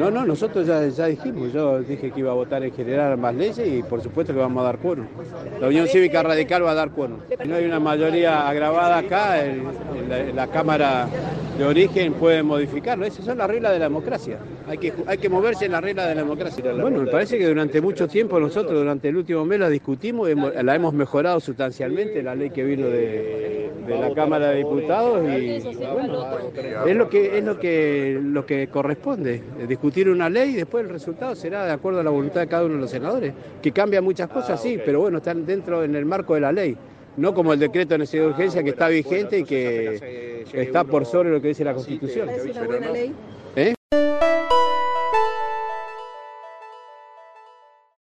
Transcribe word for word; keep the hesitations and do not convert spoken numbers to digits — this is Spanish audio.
No, no, nosotros ya, ya dijimos, yo dije que iba a votar en general más leyes y por supuesto que vamos a dar quórum. La Unión Cívica Radical va a dar quórum. Si no hay una mayoría agravada acá, el- en la, en la Cámara de Origen puede modificarlo. Esas son las reglas de la democracia. Hay que, hay que moverse en las reglas de la democracia. Bueno, me parece que durante mucho tiempo nosotros, durante el último mes, la discutimos, hemos- la hemos mejorado sustancialmente, la ley que vino de, de la Cámara de Diputados y bueno, es lo que es lo que lo que corresponde, discutir una ley y después el resultado será de acuerdo a la voluntad de cada uno de los senadores, que cambia muchas cosas, sí, pero bueno, están dentro en el marco de la ley, no como el decreto de necesidad de urgencia que está vigente y que está por sobre lo que dice la Constitución. ¿Es una buena ley?